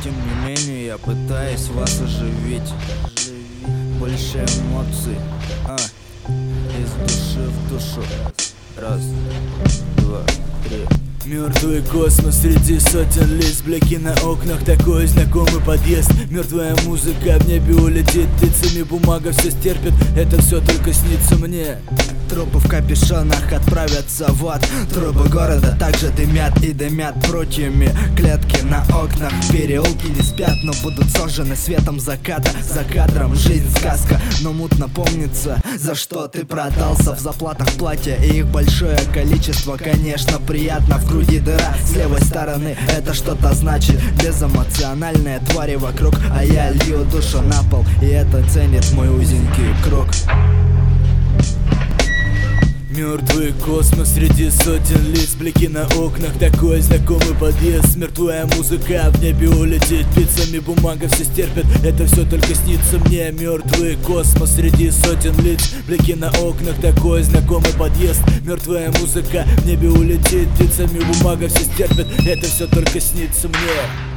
тем не менее я пытаюсь вас оживить. Больше эмоций, из души в душу. Раз, два, три. Мертвый космос среди сотен лиц, блики на окнах, такой знакомый подъезд. Мертвая музыка в небе улетит, птицами бумага все стерпит, это все только снится мне. Трупы в капюшонах отправятся в ад. Трубы города также дымят и дымят прутьями. Клетки на окнах в переулке не спят, но будут сожжены светом заката. За кадром жизнь сказка, но мутно помнится, за что ты продался. В заплатах платья и их большое количество, конечно, приятно. В груди дыра с левой стороны, это что-то значит. Безэмоциональные твари вокруг, а я лью душу на пол, и это ценит мой узенький круг. Мертвый космос среди сотен лиц, блики на окнах, такой знакомый подъезд. Мертвая музыка в небе улетит, птицами бумага все стерпит, это все только снится мне. Мертвый космос среди сотен лиц, блики на окнах, такой знакомый подъезд. Мертвая музыка в небе улетит, птицами бумага все стерпит, это все только снится мне.